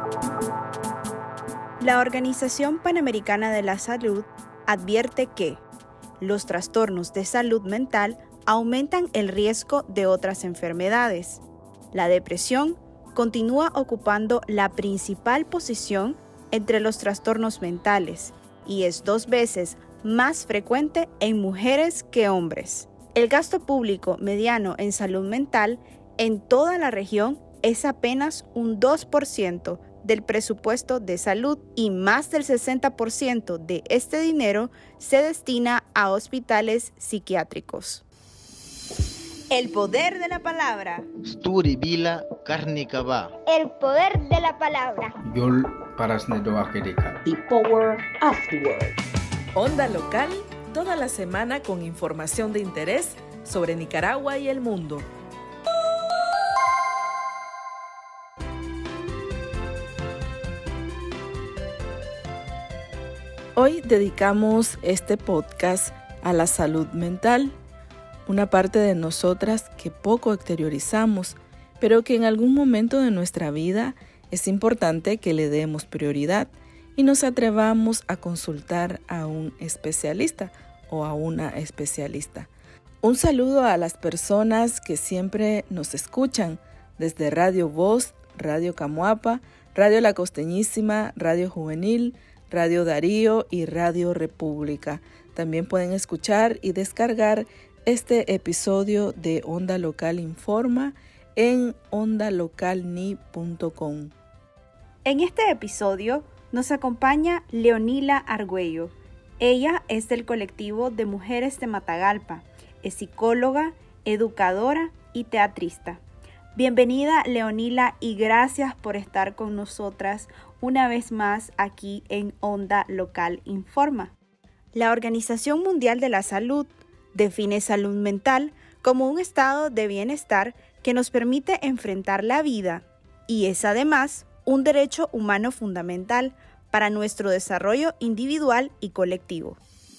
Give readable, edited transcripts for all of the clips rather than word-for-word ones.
La Organización Panamericana de la Salud advierte que los trastornos de salud mental aumentan el riesgo de otras enfermedades. La depresión continúa ocupando la principal posición entre los trastornos mentales y es 2 veces más frecuente en mujeres que hombres. El gasto público mediano en salud mental en toda la región es apenas un 2% del presupuesto de salud y más del 60% de este dinero se destina a hospitales psiquiátricos. El poder de la palabra. Sturi Vila Karnikava. El poder de la palabra. Yol Parasnedoakerika. The power of the word. Onda Local, toda la semana con información de interés sobre Nicaragua y el mundo. Hoy dedicamos este podcast a la salud mental, una parte de nosotras que poco exteriorizamos, pero que en algún momento de nuestra vida es importante que le demos prioridad y nos atrevamos a consultar a un especialista o a una especialista. Un saludo a las personas que siempre nos escuchan desde Radio Voz, Radio Camuapa, Radio La Costeñísima, Radio Juvenil, Radio Darío y Radio República. También pueden escuchar y descargar este episodio de Onda Local Informa en ondalocalni.com. En este episodio nos acompaña Leonila Argüello. Ella es del colectivo de Mujeres de Matagalpa. Es psicóloga, educadora y teatrista. Bienvenida, Leonila, y gracias por estar con nosotras una vez más aquí en Onda Local Informa. La Organización Mundial de la Salud define salud mental como un estado de bienestar que nos permite enfrentar la vida y es además un derecho humano fundamental para nuestro desarrollo individual y colectivo.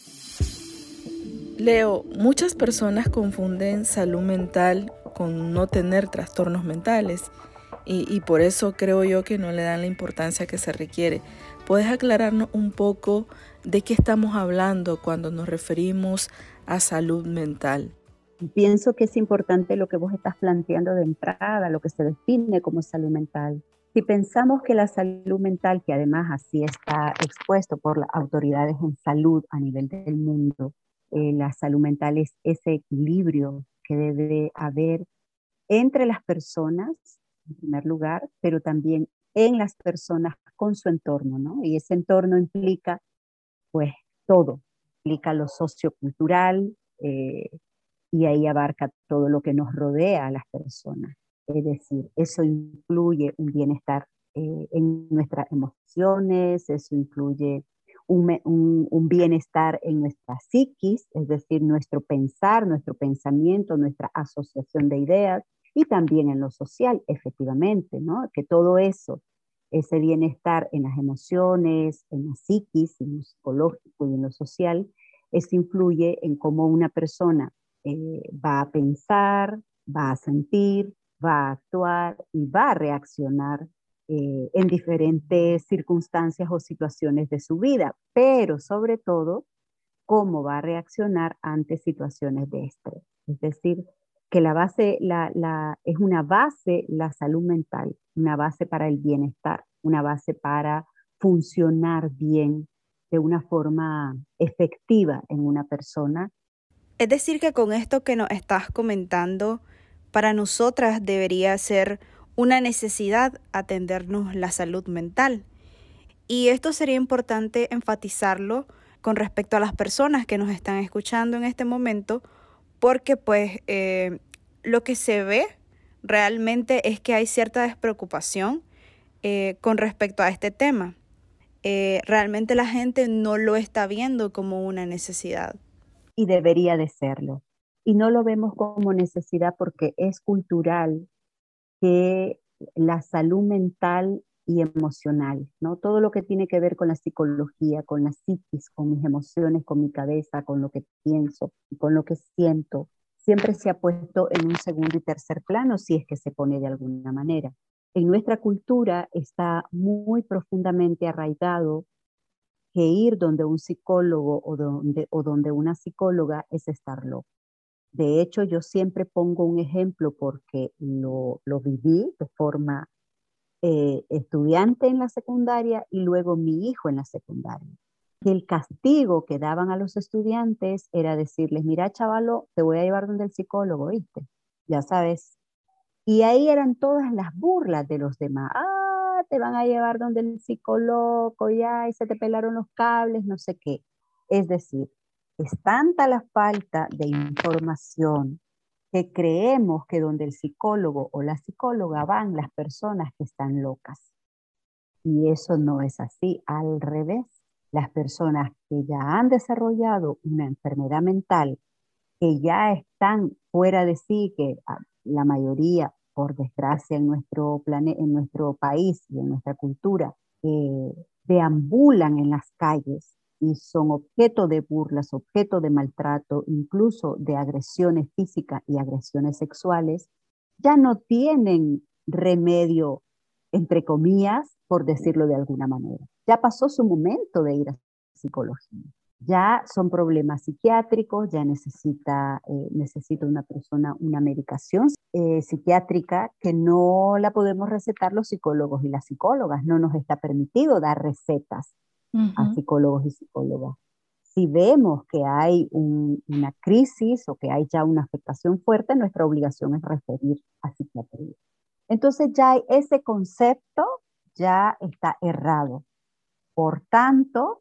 Leo, muchas personas confunden salud mental con no tener trastornos mentales y por eso creo yo que no le dan la importancia que se requiere. ¿Puedes aclararnos un poco de qué estamos hablando cuando nos referimos a salud mental? Pienso que es importante lo que vos estás planteando de entrada, lo que se define como salud mental. Si pensamos que la salud mental, que además así está expuesto por las autoridades en salud a nivel del mundo, la salud mental es ese equilibrio que debe haber entre las personas, en primer lugar, pero también en las personas con su entorno, ¿no? Y ese entorno implica, pues, todo. Implica lo sociocultural y ahí abarca todo lo que nos rodea a las personas. Es decir, eso incluye un bienestar en nuestras emociones, eso incluye un bienestar en nuestra psiquis, es decir, nuestro pensar, nuestro pensamiento, nuestra asociación de ideas, y también en lo social, efectivamente, ¿no? Que todo eso, ese bienestar en las emociones, en la psiquis, en lo psicológico y en lo social, eso influye en cómo una persona va a pensar, va a sentir, va a actuar y va a reaccionar en diferentes circunstancias o situaciones de su vida, pero sobre todo, cómo va a reaccionar ante situaciones de estrés. Es decir, que la base es una base, la salud mental, una base para el bienestar, una base para funcionar bien de una forma efectiva en una persona. Es decir, que con esto que nos estás comentando, para nosotras debería ser una necesidad atendernos la salud mental. Y esto sería importante enfatizarlo con respecto a las personas que nos están escuchando en este momento, porque pues lo que se ve realmente es que hay cierta despreocupación con respecto a este tema. Realmente la gente no lo está viendo como una necesidad. Y debería de serlo. Y no lo vemos como necesidad porque es cultural que la salud mental y emocional, ¿no? Todo lo que tiene que ver con la psicología, con la psiquis, con mis emociones, con mi cabeza, con lo que pienso, con lo que siento, siempre se ha puesto en un segundo y tercer plano si es que se pone de alguna manera. En nuestra cultura está muy profundamente arraigado que ir donde un psicólogo o donde una psicóloga es estar loco. De hecho, yo siempre pongo un ejemplo porque lo viví de forma estudiante en la secundaria y luego mi hijo en la secundaria. Que el castigo que daban a los estudiantes era decirles, mira, chavalo, te voy a llevar donde el psicólogo, ¿viste? Ya sabes. Y ahí eran todas las burlas de los demás. Ah, te van a llevar donde el psicólogo, ya, y se te pelaron los cables, no sé qué. Es decir, es tanta la falta de información que creemos que donde el psicólogo o la psicóloga van las personas que están locas. Y eso no es así, al revés. Las personas que ya han desarrollado una enfermedad mental, que ya están fuera de sí, que la mayoría, por desgracia, en nuestro país y en nuestra cultura, deambulan en las calles y son objeto de burlas, objeto de maltrato, incluso de agresiones físicas y agresiones sexuales, ya no tienen remedio, entre comillas, por decirlo de alguna manera. Ya pasó su momento de ir a psicología. Ya son problemas psiquiátricos, ya necesita una persona una medicación psiquiátrica que no la podemos recetar los psicólogos y las psicólogas. No nos está permitido dar recetas a psicólogos y psicólogas. Si vemos que hay una crisis o que hay ya una afectación fuerte, nuestra obligación es referir a psiquiatría. Entonces ya ese concepto ya está errado. Por tanto,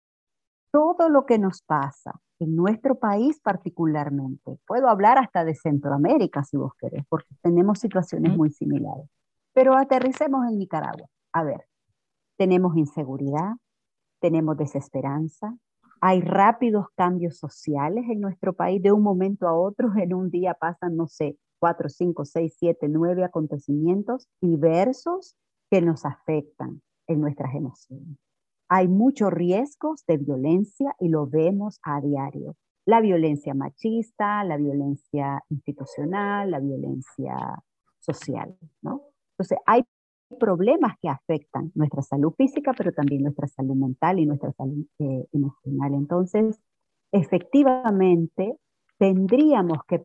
todo lo que nos pasa en nuestro país particularmente, puedo hablar hasta de Centroamérica si vos querés, porque tenemos situaciones muy similares, pero aterricemos en Nicaragua. A ver, tenemos inseguridad, tenemos desesperanza, hay rápidos cambios sociales en nuestro país, de un momento a otro, en un día pasan, no sé, 4, 5, 6, 7, 9 acontecimientos diversos que nos afectan en nuestras emociones. Hay muchos riesgos de violencia y lo vemos a diario. La violencia machista, la violencia institucional, la violencia social, ¿no? Entonces, hay problemas que afectan nuestra salud física, pero también nuestra salud mental y nuestra salud emocional. Entonces, efectivamente, tendríamos que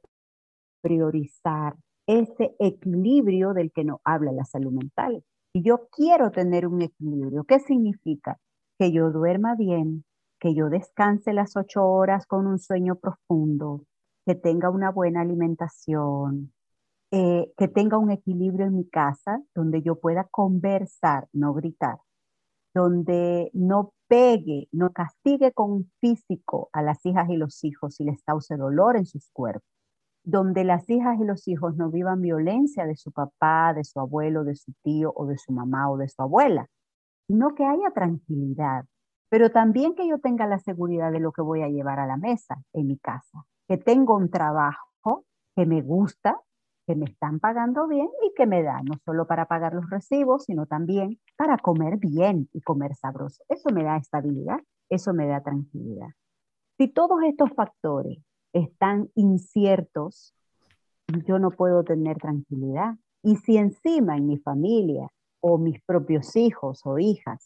priorizar ese equilibrio del que nos habla la salud mental. Y yo quiero tener un equilibrio. ¿Qué significa? Que yo duerma bien, que yo descanse las 8 horas con un sueño profundo, que tenga una buena alimentación, que tenga un equilibrio en mi casa donde yo pueda conversar, no gritar, donde no pegue, no castigue con físico a las hijas y los hijos y les cause dolor en sus cuerpos, donde las hijas y los hijos no vivan violencia de su papá, de su abuelo, de su tío o de su mamá o de su abuela, sino que haya tranquilidad, pero también que yo tenga la seguridad de lo que voy a llevar a la mesa en mi casa, que tengo un trabajo que me gusta, que me están pagando bien y que me da no solo para pagar los recibos, sino también para comer bien y comer sabroso. Eso me da estabilidad, eso me da tranquilidad. Si todos estos factores están inciertos, yo no puedo tener tranquilidad. Y si encima en mi familia o mis propios hijos o hijas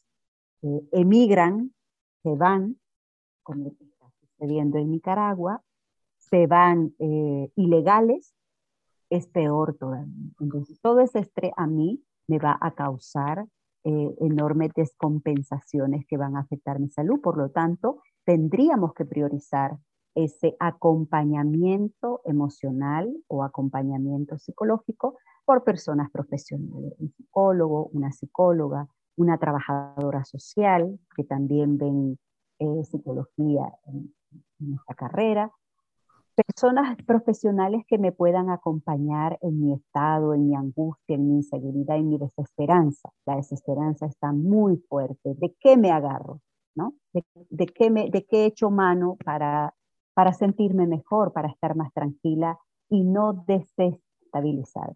emigran, se van, como lo que está sucediendo en Nicaragua, se van ilegales, es peor todavía. Entonces, todo ese estrés a mí me va a causar enormes descompensaciones que van a afectar mi salud. Por lo tanto, tendríamos que priorizar ese acompañamiento emocional o acompañamiento psicológico por personas profesionales, un psicólogo, una psicóloga, una trabajadora social, que también ven psicología en esta carrera, personas profesionales que me puedan acompañar en mi estado, en mi angustia, en mi inseguridad, en mi desesperanza. La desesperanza está muy fuerte. ¿De qué me agarro? ¿No? ¿De qué he hecho mano para sentirme mejor, para estar más tranquila y no desestabilizar?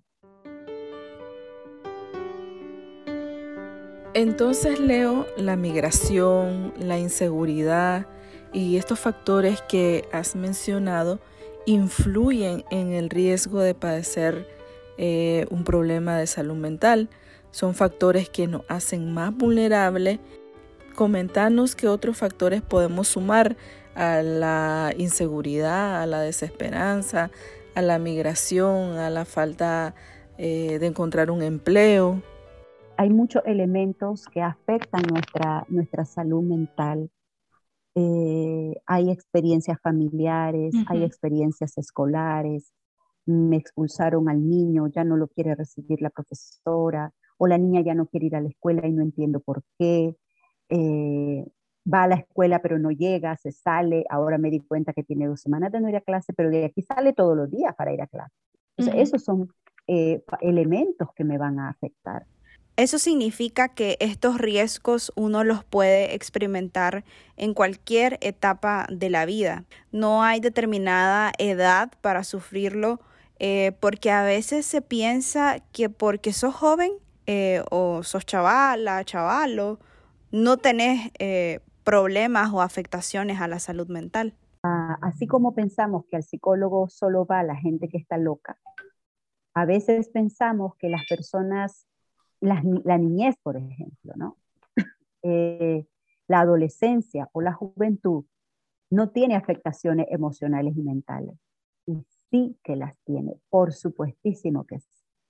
Entonces, Leo, la migración, la inseguridad y estos factores que has mencionado influyen en el riesgo de padecer un problema de salud mental. son factores que nos hacen más vulnerables. Comentanos qué otros factores podemos sumar a la inseguridad, a la desesperanza, a la migración, a la falta de encontrar un empleo. Hay muchos elementos que afectan nuestra salud mental. Hay experiencias familiares, hay experiencias escolares. Me expulsaron al niño, ya no lo quiere recibir la profesora, o la niña ya no quiere ir a la escuela y no entiendo por qué. Va a la escuela pero no llega, se sale. Ahora me di cuenta que tiene 2 semanas de no ir a clase, pero de aquí sale todos los días para ir a clase. Entonces, esos son elementos que me van a afectar. Eso significa que estos riesgos uno los puede experimentar en cualquier etapa de la vida. No hay determinada edad para sufrirlo, porque a veces se piensa que porque sos joven o sos chavala, chavalo, no tenés problemas o afectaciones a la salud mental. Así como pensamos que al psicólogo solo va la gente que está loca, a veces pensamos que las personas, la niñez, por ejemplo, ¿no? La adolescencia o la juventud no tiene afectaciones emocionales y mentales. Y sí que las tiene, por supuestísimo que sí.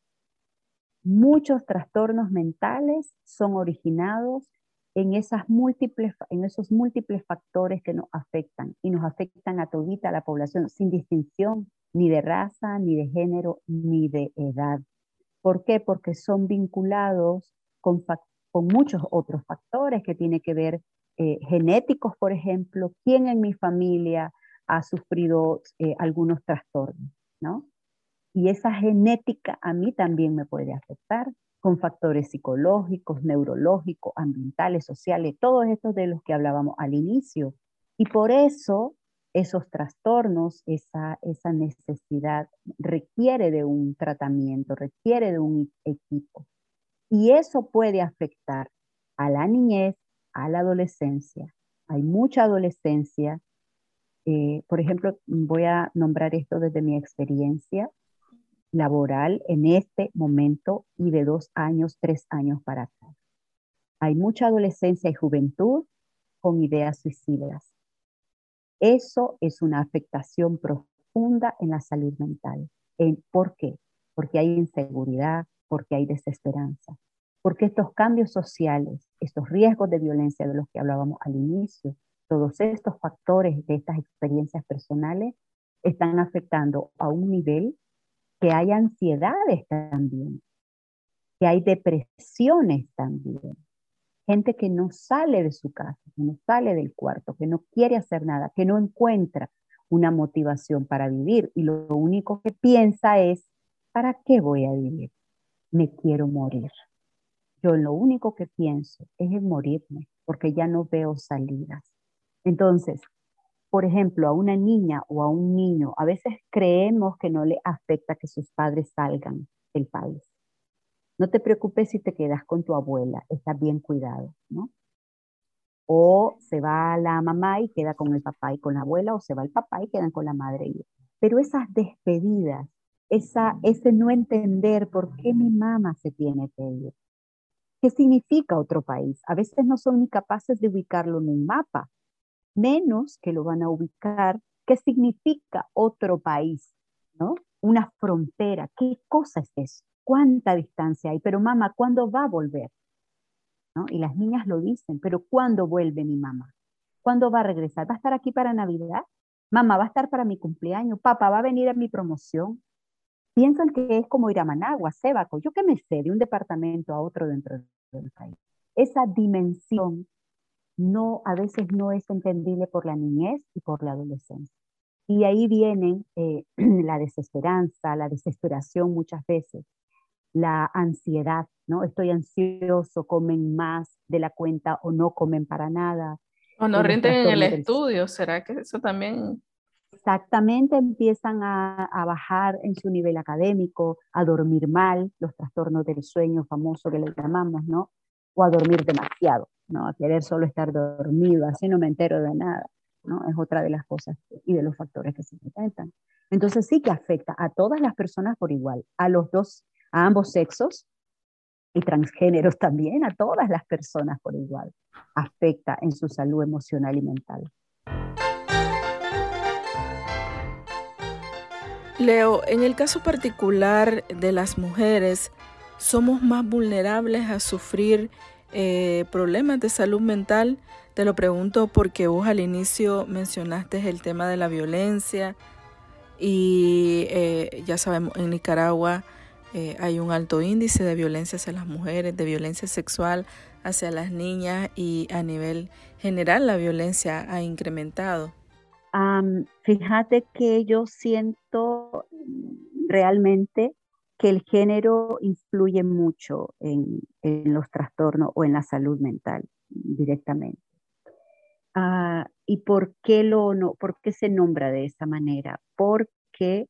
Muchos trastornos mentales son originados en esos múltiples factores que nos afectan y nos afectan a todita la población sin distinción ni de raza, ni de género, ni de edad. ¿Por qué? Porque son vinculados con muchos otros factores que tienen que ver genéticos, por ejemplo, quién en mi familia ha sufrido algunos trastornos, ¿no? Y esa genética a mí también me puede afectar con factores psicológicos, neurológicos, ambientales, sociales, todos estos de los que hablábamos al inicio. Y por eso esos trastornos, esa necesidad requiere de un tratamiento, requiere de un equipo. Y eso puede afectar a la niñez, a la adolescencia. Hay mucha adolescencia. Por ejemplo, voy a nombrar esto desde mi experiencia laboral en este momento y de 2 años, 3 años para acá. Hay mucha adolescencia y juventud con ideas suicidas. Eso es una afectación profunda en la salud mental. ¿Por qué? Porque hay inseguridad, porque hay desesperanza, porque estos cambios sociales, estos riesgos de violencia de los que hablábamos al inicio, todos estos factores de estas experiencias personales están afectando a un nivel que hay ansiedades también, que hay depresiones también. Gente que no sale de su casa, que no sale del cuarto, que no quiere hacer nada, que no encuentra una motivación para vivir y lo único que piensa es, ¿para qué voy a vivir? Me quiero morir. Yo lo único que pienso es en morirme porque ya no veo salidas. Entonces, por ejemplo, a una niña o a un niño, a veces creemos que no le afecta que sus padres salgan del país. No te preocupes si te quedas con tu abuela, estás bien cuidado, ¿no? O se va la mamá y queda con el papá y con la abuela, o se va el papá y quedan con la madre. Pero esas despedidas, ese no entender por qué mi mamá se tiene que ir. ¿Qué significa otro país? A veces no son ni capaces de ubicarlo en un mapa, menos que lo van a ubicar. ¿Qué significa otro país? ¿No? Una frontera. ¿Qué cosa es eso? ¿Cuánta distancia hay? Pero mamá, ¿cuándo va a volver? ¿No? Y las niñas lo dicen, pero ¿cuándo vuelve mi mamá? ¿Cuándo va a regresar? ¿Va a estar aquí para Navidad? Mamá, ¿va a estar para mi cumpleaños? Papá, ¿va a venir a mi promoción? Piensan que es como ir a Managua, Sébaco, yo qué me sé, de un departamento a otro dentro del país. Esa dimensión a veces no es entendible por la niñez y por la adolescencia. Y ahí viene la desesperanza, la desesperación muchas veces, la ansiedad, ¿no? Estoy ansioso, comen más de la cuenta o no comen para nada. O no rinden en el estudio, ¿será que eso también? Exactamente, empiezan a bajar en su nivel académico, a dormir mal, los trastornos del sueño famoso que le llamamos, ¿no? O a dormir demasiado, ¿no? A querer solo estar dormido, así no me entero de nada, ¿no? Es otra de las cosas y de los factores que se presentan. Entonces sí que afecta a todas las personas por igual, a ambos sexos, y transgéneros también, a todas las personas por igual, afecta en su salud emocional y mental. Leo, en el caso particular de las mujeres, ¿somos más vulnerables a sufrir problemas de salud mental? Te lo pregunto porque vos al inicio mencionaste el tema de la violencia y ya sabemos, en Nicaragua hay un alto índice de violencia hacia las mujeres, de violencia sexual hacia las niñas y a nivel general la violencia ha incrementado. Fíjate que yo siento realmente que el género influye mucho en los trastornos o en la salud mental directamente. ¿Y por qué por qué se nombra de esa manera? Porque,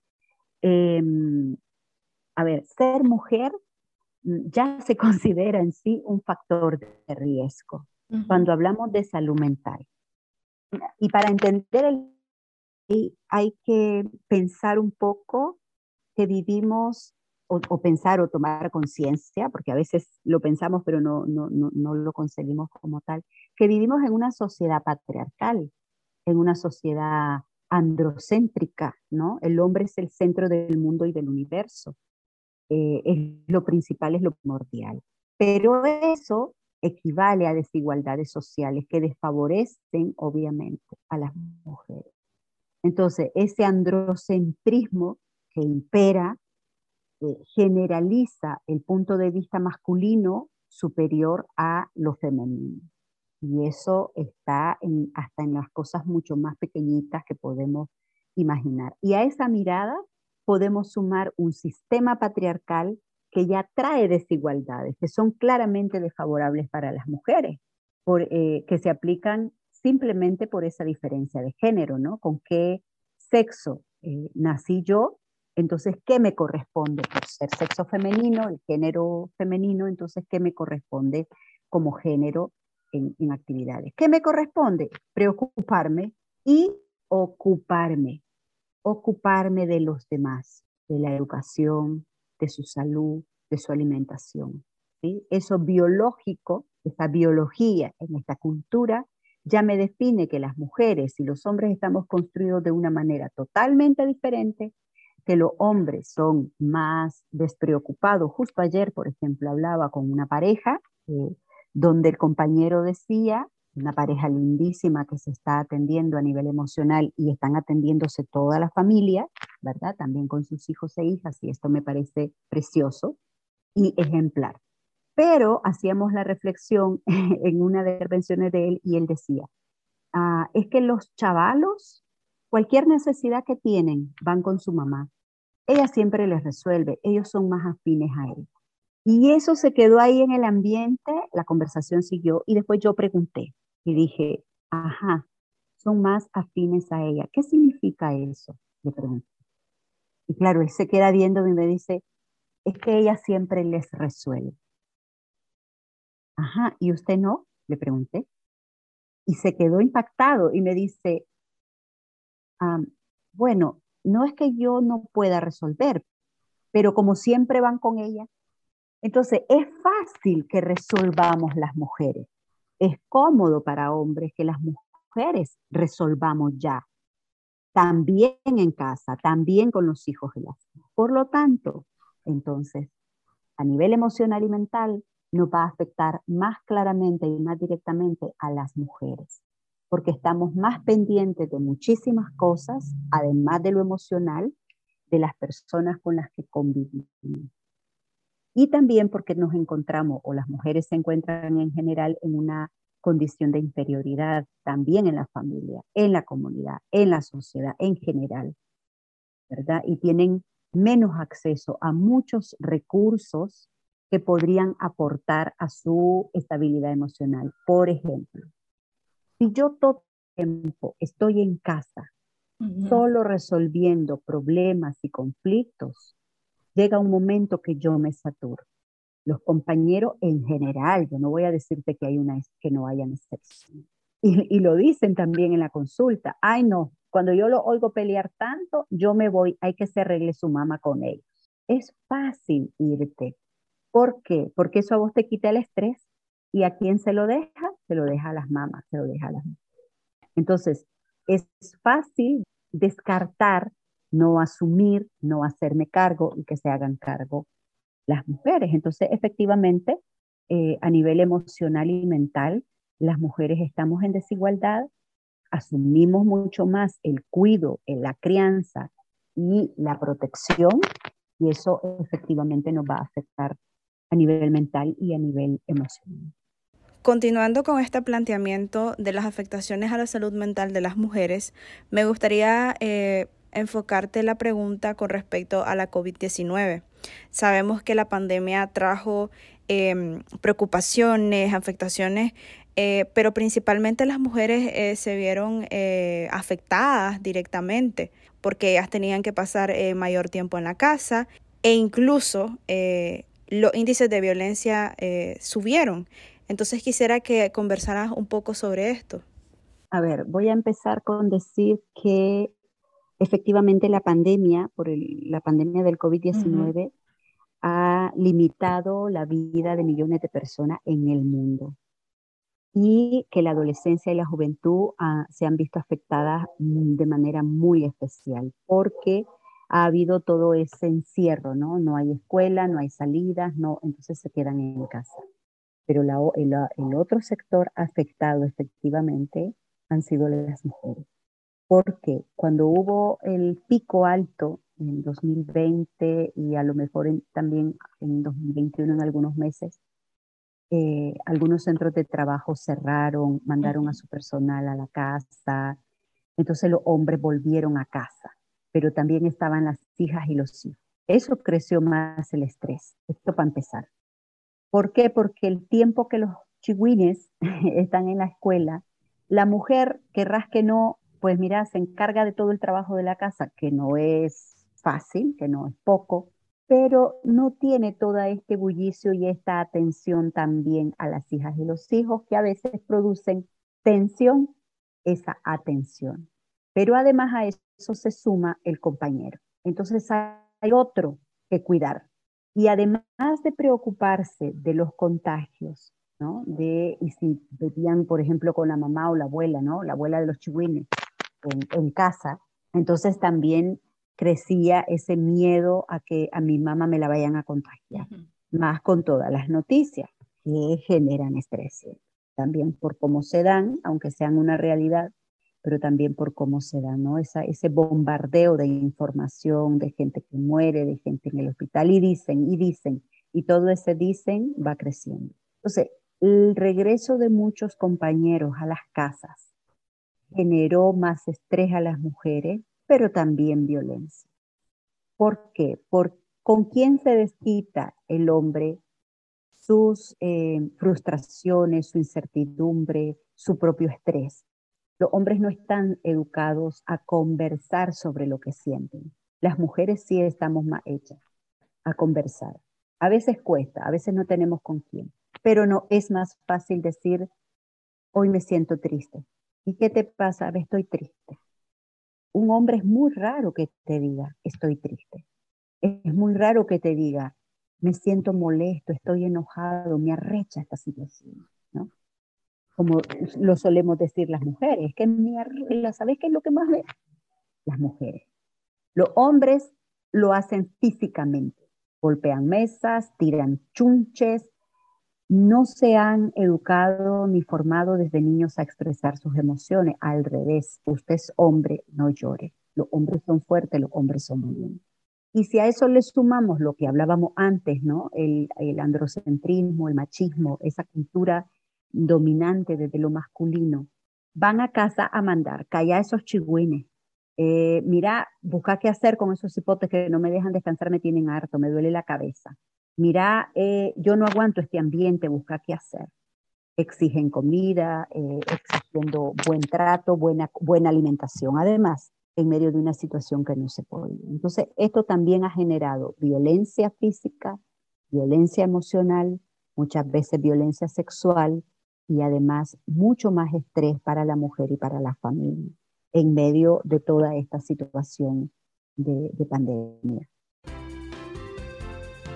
a ver, ser mujer ya se considera en sí un factor de riesgo cuando hablamos de salud mental. Y para entender hay que pensar un poco que vivimos, o pensar o tomar conciencia, porque a veces lo pensamos pero no lo conseguimos como tal, que vivimos en una sociedad patriarcal, en una sociedad androcéntrica, ¿no? El hombre es el centro del mundo y del universo. Es lo principal, es lo primordial. Pero eso equivale a desigualdades sociales que desfavorecen, obviamente, a las mujeres. Entonces, ese androcentrismo que impera generaliza el punto de vista masculino superior a lo femenino. Y eso está hasta en las cosas mucho más pequeñitas que podemos imaginar. Y a esa mirada podemos sumar un sistema patriarcal que ya trae desigualdades, que son claramente desfavorables para las mujeres, que se aplican simplemente por esa diferencia de género, ¿no? ¿Con qué sexo nací yo? Entonces, ¿qué me corresponde por ser sexo femenino, el género femenino? Entonces, ¿qué me corresponde como género en actividades? ¿Qué me corresponde? Preocuparme y ocuparme de los demás, de la educación, de su salud, de su alimentación. ¿Sí? Eso biológico, esa biología en esta cultura, ya me define que las mujeres y los hombres estamos construidos de una manera totalmente diferente, que los hombres son más despreocupados. Justo ayer, por ejemplo, hablaba con una pareja donde el compañero decía, una pareja lindísima que se está atendiendo a nivel emocional y están atendiéndose toda la familia, ¿verdad? También con sus hijos e hijas, y esto me parece precioso y ejemplar. Pero hacíamos la reflexión en una de las intervenciones de él y él decía, es que los chavalos, cualquier necesidad que tienen, van con su mamá. Ella siempre les resuelve, ellos son más afines a él. Y eso se quedó ahí en el ambiente, la conversación siguió y después yo pregunté y dije, ajá, son más afines a ella. ¿Qué significa eso? Le pregunté. Y claro, él se queda viéndome y me dice, es que ella siempre les resuelve. Ajá, ¿y usted no? Le pregunté. Y se quedó impactado y me dice, bueno, no es que yo no pueda resolver, pero como siempre van con ella, entonces es fácil que resolvamos las mujeres. Es cómodo para hombres que las mujeres resolvamos ya, también en casa, también con los hijos de las. Por lo tanto, entonces, a nivel emocional y mental, nos va a afectar más claramente y más directamente a las mujeres, porque estamos más pendientes de muchísimas cosas, además de lo emocional, de las personas con las que convivimos. Y también porque nos encontramos, o las mujeres se encuentran en general en una condición de inferioridad, también en la familia, en la comunidad, en la sociedad en general, ¿verdad? Y tienen menos acceso a muchos recursos que podrían aportar a su estabilidad emocional. Por ejemplo, si yo todo el tiempo estoy en casa, solo resolviendo problemas y conflictos, llega un momento que yo me saturo. Los compañeros en general, yo no voy a decirte que no hayan excepciones. Y lo dicen también en la consulta. Ay, no, cuando yo lo oigo pelear tanto, yo me voy, hay que se arregle su mamá con ellos. Es fácil irte, ¿Por qué? Porque eso a vos te quita el estrés. ¿Y a quién se lo deja? Se lo deja a las mamás, se lo deja a las mujeres. Entonces, es fácil descartar, no asumir, no hacerme cargo y que se hagan cargo las mujeres. Entonces, efectivamente, a nivel emocional y mental, las mujeres estamos en desigualdad, asumimos mucho más el cuido, la crianza y la protección, y eso efectivamente nos va a afectar a nivel mental y a nivel emocional. Continuando con este planteamiento de las afectaciones a la salud mental de las mujeres, me gustaría enfocarte la pregunta con respecto a la COVID-19. Sabemos que la pandemia trajo preocupaciones, afectaciones, pero principalmente las mujeres se vieron afectadas directamente porque ellas tenían que pasar mayor tiempo en la casa e incluso los índices de violencia subieron. Entonces quisiera que conversaras un poco sobre esto. A ver, voy a empezar con decir que efectivamente la pandemia, la pandemia del COVID-19, ha limitado la vida de millones de personas en el mundo y que la adolescencia y la juventud se han visto afectadas de manera muy especial porque ha habido todo ese encierro, ¿no? No hay escuela, no hay salidas, no, entonces se quedan en casa. Pero el otro sector afectado efectivamente han sido las mujeres. Porque cuando hubo el pico alto en 2020 y a lo mejor también en 2021 en algunos meses, algunos centros de trabajo cerraron, mandaron a su personal a la casa, entonces los hombres volvieron a casa, pero también estaban las hijas y los hijos. Eso creció más el estrés, esto para empezar. ¿Por qué? Porque el tiempo que los chihuines están en la escuela, la mujer, querrás que no, pues mira, se encarga de todo el trabajo de la casa, que no es fácil, que no es poco, pero no tiene todo este bullicio y esta atención también a las hijas y los hijos que a veces producen tensión, esa atención. Pero además a eso se suma el compañero. Entonces hay otro que cuidar. Y además de preocuparse de los contagios, ¿no? Y si vivían, por ejemplo, con la mamá o la abuela, ¿no? La abuela de los chihuines en casa, entonces también crecía ese miedo a que a mi mamá me la vayan a contagiar, más con todas las noticias que generan estrés, también por cómo se dan, aunque sean una realidad, pero también por cómo se da, ¿no? Ese bombardeo de información, de gente que muere, de gente en el hospital, y todo ese dicen va creciendo. Entonces, el regreso de muchos compañeros a las casas generó más estrés a las mujeres, pero también violencia. ¿Por qué? ¿Con quién se desquita el hombre sus frustraciones, su incertidumbre, su propio estrés? Los hombres no están educados a conversar sobre lo que sienten. Las mujeres sí estamos más hechas a conversar. A veces cuesta, a veces no tenemos con quién, pero no es más fácil decir, hoy me siento triste. ¿Y qué te pasa? A ver, estoy triste. Un hombre es muy raro que te diga, estoy triste. Es muy raro que te diga, me siento molesto, estoy enojado, me arrecha esta situación, ¿no? Como lo solemos decir las mujeres, que ¿sabes qué es lo que más ve? Las mujeres. Los hombres lo hacen físicamente, golpean mesas, tiran chunches, no se han educado ni formado desde niños a expresar sus emociones. Al revés, usted es hombre, no llore. Los hombres son fuertes, los hombres son valientes. Y si a eso le sumamos lo que hablábamos antes, ¿no? El androcentrismo, el machismo, esa cultura dominante desde lo masculino, van a casa a mandar, calla esos chigüines. Mira, busca qué hacer con esos hipotes que no me dejan descansar, me tienen harto, me duele la cabeza. Mira, yo no aguanto este ambiente, busca qué hacer. Exigen comida, exigiendo buen trato, buena alimentación. Además, en medio de una situación que no se puede. Entonces, esto también ha generado violencia física, violencia emocional, muchas veces violencia sexual y además mucho más estrés para la mujer y para la familia en medio de toda esta situación de pandemia.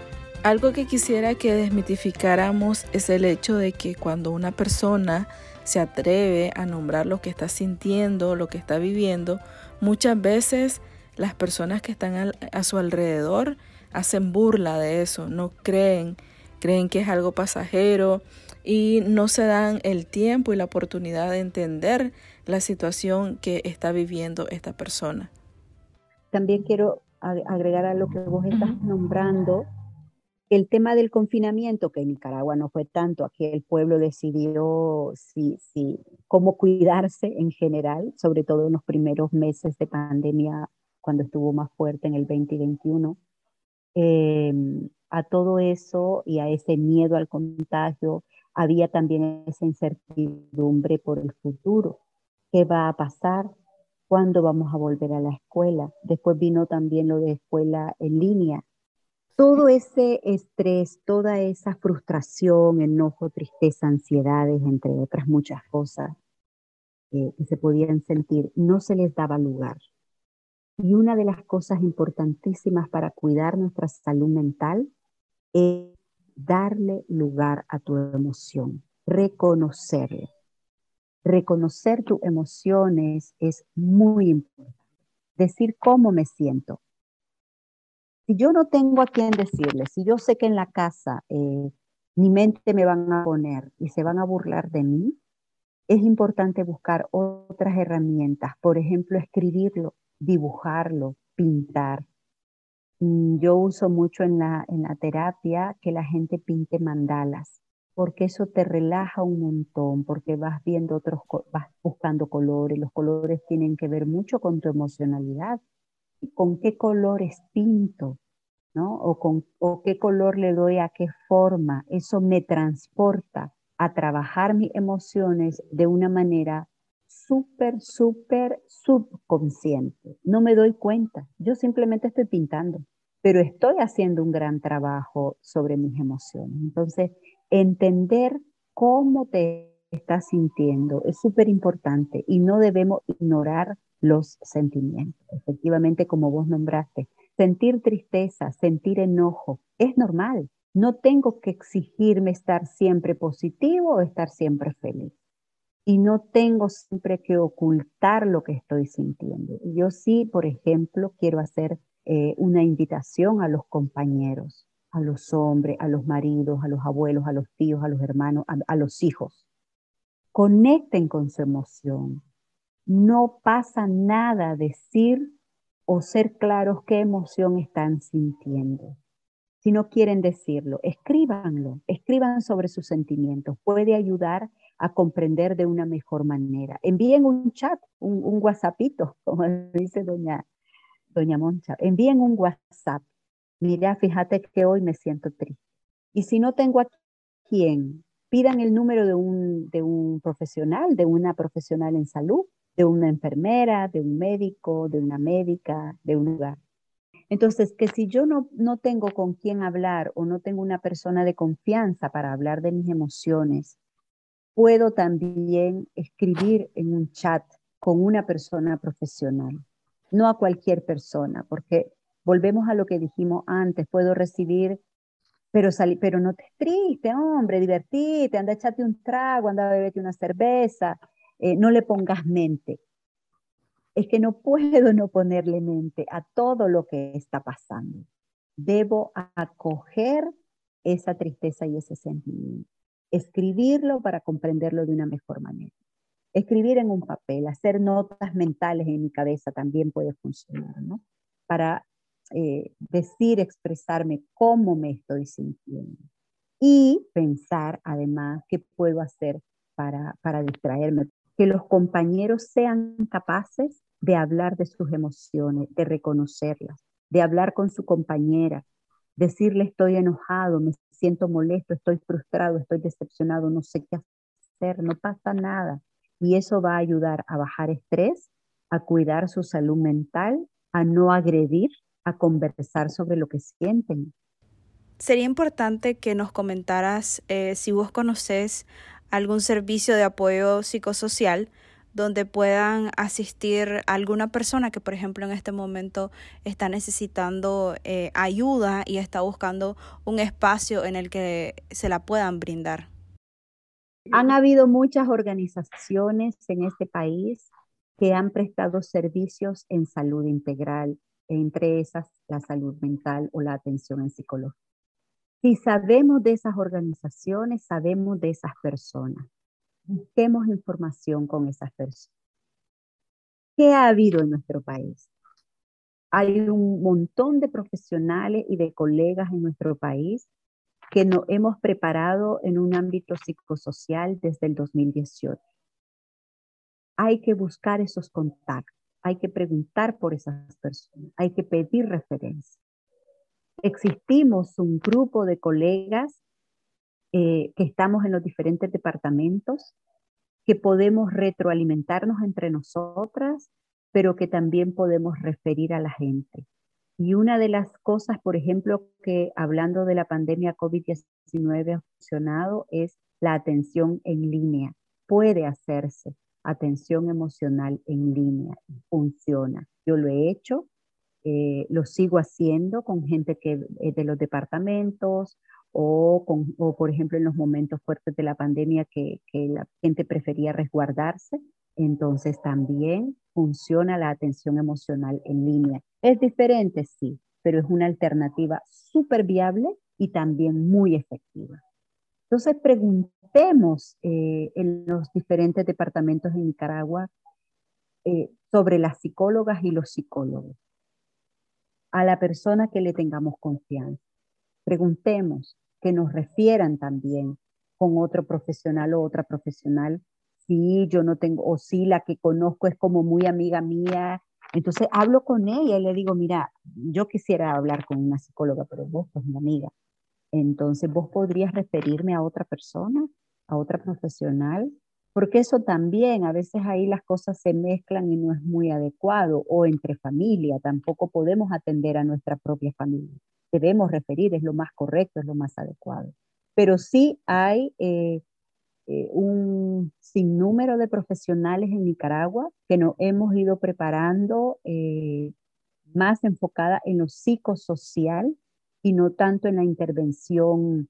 Algo que quisiera que desmitificáramos es el hecho de que cuando una persona se atreve a nombrar lo que está sintiendo, lo que está viviendo, muchas veces las personas que están a su alrededor hacen burla de eso, no creen que es algo pasajero y no se dan el tiempo y la oportunidad de entender la situación que está viviendo esta persona. También quiero agregar a lo que vos estás nombrando, el tema del confinamiento, que en Nicaragua no fue tanto, aquí el pueblo decidió cómo cuidarse en general, sobre todo en los primeros meses de pandemia, cuando estuvo más fuerte en el 2021. A todo eso y a ese miedo al contagio, había también esa incertidumbre por el futuro. ¿Qué va a pasar? ¿Cuándo vamos a volver a la escuela? Después vino también lo de escuela en línea. Todo ese estrés, toda esa frustración, enojo, tristeza, ansiedades, entre otras muchas cosas que se podían sentir, no se les daba lugar. Y una de las cosas importantísimas para cuidar nuestra salud mental es darle lugar a tu emoción, reconocerlo. Reconocer tus emociones es muy importante. Decir cómo me siento. Si yo no tengo a quién decirle, si yo sé que en la casa mi mente me van a poner y se van a burlar de mí, es importante buscar otras herramientas. Por ejemplo, escribirlo, dibujarlo, pintar. Yo uso mucho en la terapia que la gente pinte mandalas, porque eso te relaja un montón, porque vas viendo vas buscando colores. Los colores tienen que ver mucho con tu emocionalidad. ¿Con qué colores pinto? ¿No? O qué color le doy a qué forma. Eso me transporta a trabajar mis emociones de una manera súper subconsciente. No me doy cuenta. Yo simplemente estoy pintando, pero estoy haciendo un gran trabajo sobre mis emociones. Entonces, entender cómo te estás sintiendo es súper importante y no debemos ignorar los sentimientos. Efectivamente, como vos nombraste, sentir tristeza, sentir enojo, es normal. No tengo que exigirme estar siempre positivo o estar siempre feliz. Y no tengo siempre que ocultar lo que estoy sintiendo. Yo sí, por ejemplo, quiero hacer una invitación a los compañeros, a los hombres, a los maridos, a los abuelos, a los tíos, a los hermanos, a los hijos. Conecten con su emoción. No pasa nada decir o ser claros qué emoción están sintiendo. Si no quieren decirlo, escríbanlo, escriban sobre sus sentimientos. Puede ayudar a comprender de una mejor manera. Envíen un chat, un WhatsAppito, como dice doña Moncha. Envíen un WhatsApp. Mira, fíjate que hoy me siento triste. Y si no tengo a quién, pidan el número de un profesional, de una profesional en salud, de una enfermera, de un médico, de una médica, de un lugar. Entonces, que si yo no tengo con quién hablar o no tengo una persona de confianza para hablar de mis emociones, puedo también escribir en un chat con una persona profesional, no a cualquier persona, porque volvemos a lo que dijimos antes, puedo recibir, pero no estés triste, hombre, divertite, anda, échate un trago, anda, bebete una cerveza, no le pongas mente. Es que no puedo no ponerle mente a todo lo que está pasando. Debo acoger esa tristeza y ese sentimiento. Escribirlo para comprenderlo de una mejor manera. Escribir en un papel, hacer notas mentales en mi cabeza también puede funcionar, ¿no? Para decir, expresarme cómo me estoy sintiendo. Y pensar, además, qué puedo hacer para distraerme. Que los compañeros sean capaces de hablar de sus emociones, de reconocerlas, de hablar con su compañera, decirle estoy enojado, me siento molesto, estoy frustrado, estoy decepcionado, no sé qué hacer, no pasa nada. Y eso va a ayudar a bajar estrés, a cuidar su salud mental, a no agredir, a conversar sobre lo que sienten. Sería importante que nos comentaras si vos conocés algún servicio de apoyo psicosocial donde puedan asistir a alguna persona que, por ejemplo, en este momento está necesitando ayuda y está buscando un espacio en el que se la puedan brindar? Han habido muchas organizaciones en este país que han prestado servicios en salud integral, entre esas la salud mental o la atención en psicología. Si sabemos de esas organizaciones, sabemos de esas personas. Busquemos información con esas personas. ¿Qué ha habido en nuestro país? Hay un montón de profesionales y de colegas en nuestro país que nos hemos preparado en un ámbito psicosocial desde el 2018. Hay que buscar esos contactos, hay que preguntar por esas personas, hay que pedir referencias. Existimos un grupo de colegas que estamos en los diferentes departamentos, que podemos retroalimentarnos entre nosotras, pero que también podemos referir a la gente. Y una de las cosas, por ejemplo, que hablando de la pandemia COVID-19 ha funcionado es la atención en línea. Puede hacerse atención emocional en línea, funciona. Yo lo he hecho, lo sigo haciendo con gente que de los departamentos o, por ejemplo, en los momentos fuertes de la pandemia que la gente prefería resguardarse. Entonces también funciona la atención emocional en línea. Es diferente, sí, pero es una alternativa súper viable y también muy efectiva. Entonces preguntemos en los diferentes departamentos en Nicaragua sobre las psicólogas y los psicólogos, a la persona que le tengamos confianza. Preguntemos, que nos refieran también con otro profesional o otra profesional. Si yo no tengo, o si la que conozco es como muy amiga mía, entonces hablo con ella y le digo, mira, yo quisiera hablar con una psicóloga, pero vos sos mi amiga. Entonces vos podrías referirme a otra persona, a otra profesional, porque eso también, a veces ahí las cosas se mezclan y no es muy adecuado, o entre familia, tampoco podemos atender a nuestra propia familia. Debemos referir, es lo más correcto, es lo más adecuado. Pero sí hay un sinnúmero de profesionales en Nicaragua que nos hemos ido preparando más enfocada en lo psicosocial y no tanto en la intervención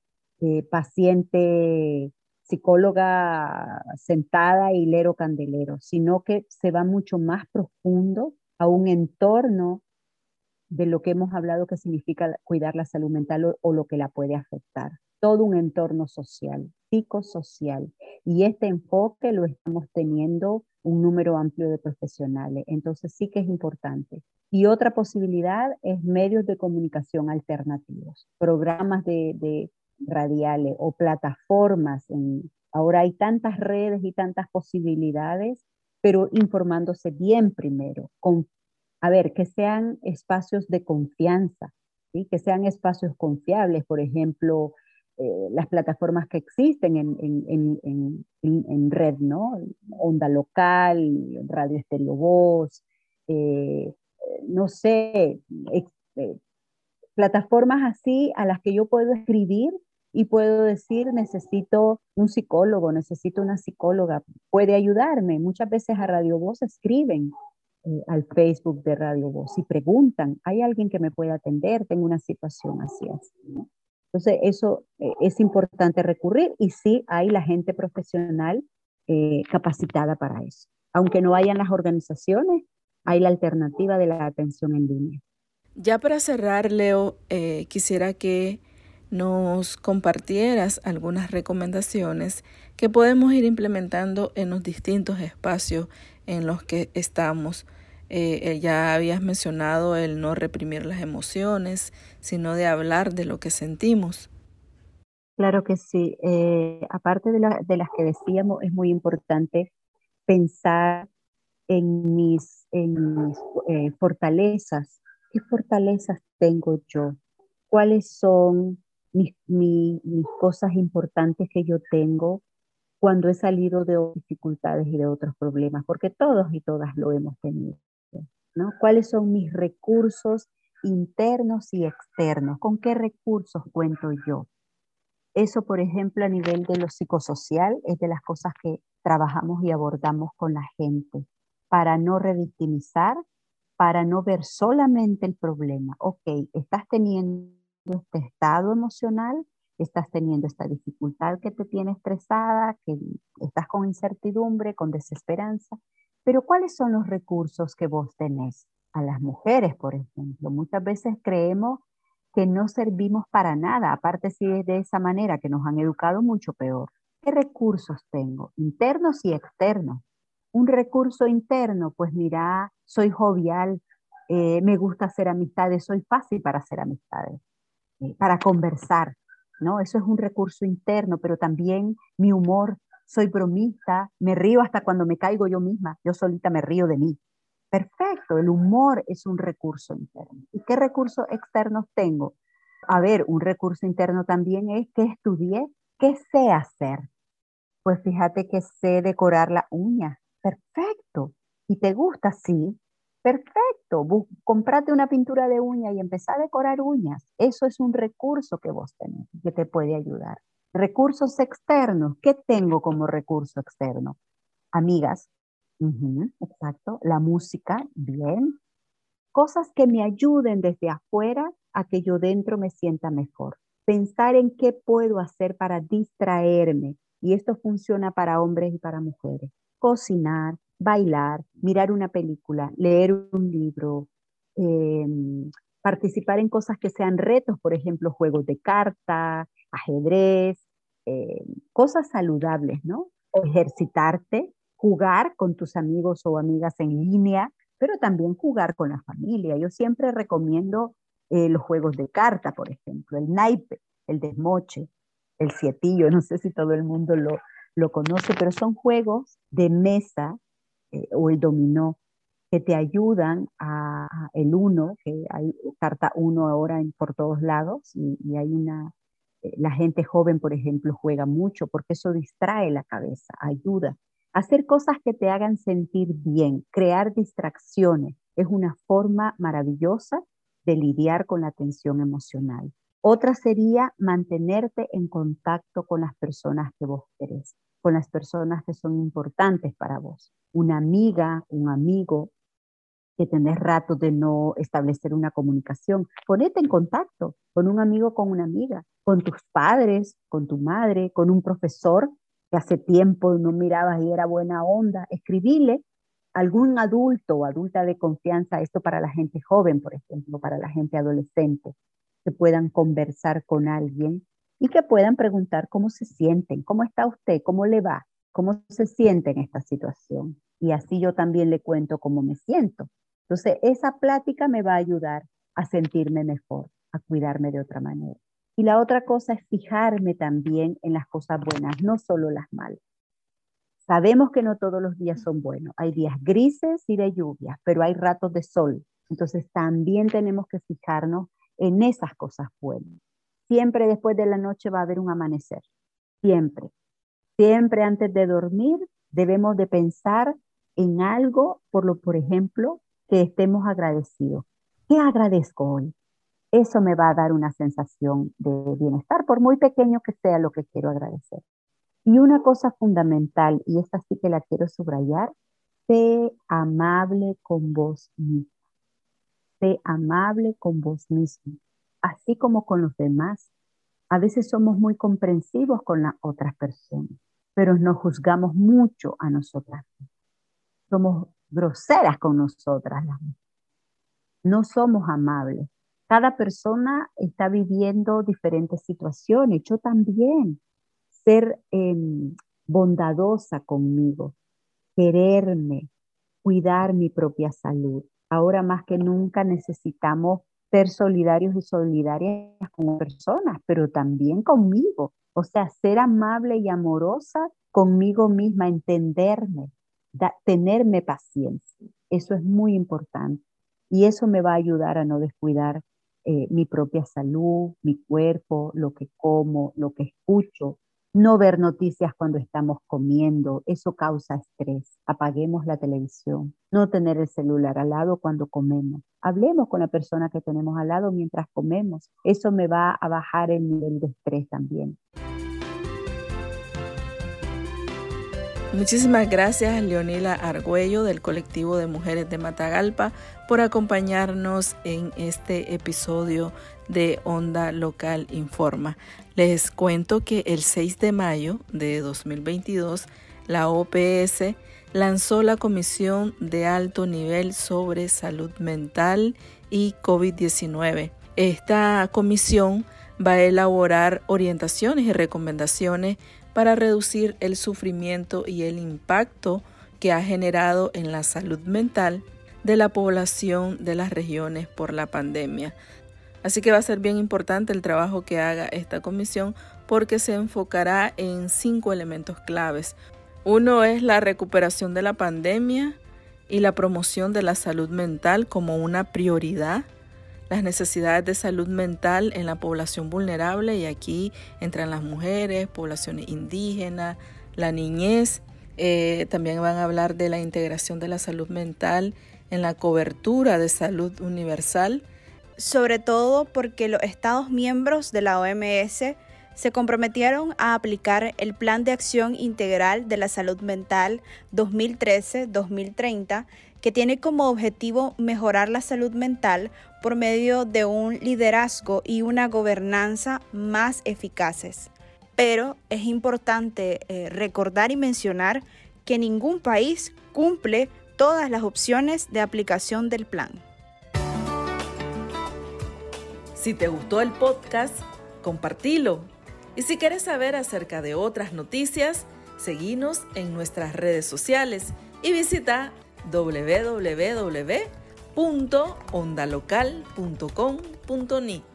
paciente, psicóloga sentada y lero candelero, sino que se va mucho más profundo a un entorno de lo que hemos hablado que significa cuidar la salud mental o lo que la puede afectar. Todo un entorno social, psicosocial. Y este enfoque lo estamos teniendo un número amplio de profesionales. Entonces sí que es importante. Y otra posibilidad es medios de comunicación alternativos, programas de radiales o plataformas. Ahora hay tantas redes y tantas posibilidades, pero informándose bien primero, a ver, que sean espacios de confianza, ¿sí? Que sean espacios confiables, por ejemplo, las plataformas que existen en red, ¿no? Onda Local, Radio Estéreo Voz, no sé, eh, plataformas así a las que yo puedo escribir y puedo decir, necesito un psicólogo, necesito una psicóloga, puede ayudarme. Muchas veces a Radio Voz escriben al Facebook de Radio Voz y preguntan, ¿hay alguien que me pueda atender? Tengo una situación así, así, ¿no? Entonces, eso es importante recurrir y sí hay la gente profesional capacitada para eso. Aunque no hayan las organizaciones, hay la alternativa de la atención en línea. Ya para cerrar, Leo, quisiera que nos compartieras algunas recomendaciones que podemos ir implementando en los distintos espacios en los que estamos. Ya habías mencionado el no reprimir las emociones, sino de hablar de lo que sentimos. Claro que sí. Aparte de las que decíamos, es muy importante pensar en mis fortalezas. ¿Qué fortalezas tengo yo? ¿Cuáles son mis cosas importantes que yo tengo cuando he salido de dificultades y de otros problemas? Porque todos y todas lo hemos tenido, ¿no? ¿Cuáles son mis recursos internos y externos? ¿Con qué recursos cuento yo? Eso, por ejemplo, a nivel de lo psicosocial, es de las cosas que trabajamos y abordamos con la gente para no revictimizar, para no ver solamente el problema. Ok, estás teniendo este estado emocional, estás teniendo esta dificultad que te tiene estresada, que estás con incertidumbre, con desesperanza, pero ¿cuáles son los recursos que vos tenés? A las mujeres, por ejemplo, muchas veces creemos que no servimos para nada, aparte si es de esa manera que nos han educado mucho peor. ¿Qué recursos tengo? Internos y externos. Un recurso interno, pues mira, soy jovial, me gusta hacer amistades, soy fácil para hacer amistades, para conversar, ¿no? Eso es un recurso interno, pero también mi humor, soy bromista, me río hasta cuando me caigo yo misma, yo solita me río de mí. Perfecto, el humor es un recurso interno. ¿Y qué recursos externos tengo? A ver, un recurso interno también es que estudié, qué sé hacer. Pues fíjate que sé decorar la uña. Perfecto. ¿Y te gusta? Sí. Perfecto. Comprate una pintura de uña y empezá a decorar uñas. Eso es un recurso que vos tenés, que te puede ayudar. Recursos externos. ¿Qué tengo como recurso externo? Amigas. Ujú, exacto. La música. Bien. Cosas que me ayuden desde afuera a que yo dentro me sienta mejor. Pensar en qué puedo hacer para distraerme. Y esto funciona para hombres y para mujeres. Cocinar, bailar, mirar una película, leer un libro, eh, participar en cosas que sean retos, por ejemplo, juegos de carta, ajedrez, cosas saludables, ¿no? Ejercitarte, jugar con tus amigos o amigas en línea, pero también jugar con la familia. Yo siempre recomiendo los juegos de carta, por ejemplo, el naipe, el desmoche, el sietillo, no sé si todo el mundo lo conoce, pero son juegos de mesa o el dominó que te ayudan a el uno, que hay carta uno ahora por todos lados y hay la gente joven, por ejemplo, juega mucho porque eso distrae la cabeza, ayuda. Hacer cosas que te hagan sentir bien, crear distracciones, es una forma maravillosa de lidiar con la tensión emocional. Otra sería mantenerte en contacto con las personas que vos querés, con las personas que son importantes para vos. Una amiga, un amigo, que tenés rato de no establecer una comunicación. Ponete en contacto con un amigo, con una amiga, con tus padres, con tu madre, con un profesor que hace tiempo no mirabas y era buena onda. Escribile a algún adulto o adulta de confianza, esto para la gente joven, por ejemplo, para la gente adolescente, que puedan conversar con alguien y que puedan preguntar cómo se sienten, cómo está usted, cómo le va, cómo se siente en esta situación. Y así yo también le cuento cómo me siento. Entonces, esa plática me va a ayudar a sentirme mejor, a cuidarme de otra manera. Y la otra cosa es fijarme también en las cosas buenas, no solo las malas. Sabemos que no todos los días son buenos. Hay días grises y de lluvia, pero hay ratos de sol. Entonces, también tenemos que fijarnos en esas cosas buenas. Siempre después de la noche va a haber un amanecer. Siempre. Siempre antes de dormir debemos de pensar en algo, por ejemplo, que estemos agradecidos. ¿Qué agradezco hoy? Eso me va a dar una sensación de bienestar, por muy pequeño que sea lo que quiero agradecer. Y una cosa fundamental, y esta sí que la quiero subrayar, sé amable con vos mismo. Sé amable con vos mismo, así como con los demás. A veces somos muy comprensivos con las otras personas, pero nos juzgamos mucho a nosotras. Somos groseras con nosotras. No somos amables. Cada persona está viviendo diferentes situaciones. Yo también. Ser bondadosa conmigo, quererme, cuidar mi propia salud. Ahora más que nunca necesitamos ser solidarios y solidarias con personas, pero también conmigo. O sea, ser amable y amorosa conmigo misma, entenderme, tenerme paciencia. Eso es muy importante. Y eso me va a ayudar a no descuidar mi propia salud, mi cuerpo, lo que como, lo que escucho. No ver noticias cuando estamos comiendo, eso causa estrés. Apaguemos la televisión. No tener el celular al lado cuando comemos. Hablemos con la persona que tenemos al lado mientras comemos. Eso me va a bajar el nivel de estrés también. Muchísimas gracias, Leonila Argüello, del colectivo de mujeres de Matagalpa, por acompañarnos en este episodio de Onda Local Informa. Les cuento que el 6 de mayo de 2022, la OPS lanzó la Comisión de Alto Nivel sobre Salud Mental y COVID-19. Esta comisión va a elaborar orientaciones y recomendaciones para reducir el sufrimiento y el impacto que ha generado en la salud mental de la población de las regiones por la pandemia. Así que va a ser bien importante el trabajo que haga esta comisión porque se enfocará en 5 elementos claves. Uno es la recuperación de la pandemia y la promoción de la salud mental como una prioridad. Las necesidades de salud mental en la población vulnerable, y aquí entran las mujeres, poblaciones indígenas, la niñez. También van a hablar de la integración de la salud mental en la cobertura de salud universal. Sobre todo porque los Estados miembros de la OMS se comprometieron a aplicar el Plan de Acción Integral de la Salud Mental 2013-2030, que tiene como objetivo mejorar la salud mental por medio de un liderazgo y una gobernanza más eficaces. Pero es importante recordar y mencionar que ningún país cumple todas las opciones de aplicación del plan. Si te gustó el podcast, compartilo. Y si quieres saber acerca de otras noticias, seguinos en nuestras redes sociales y visita www.ondalocal.com.ni.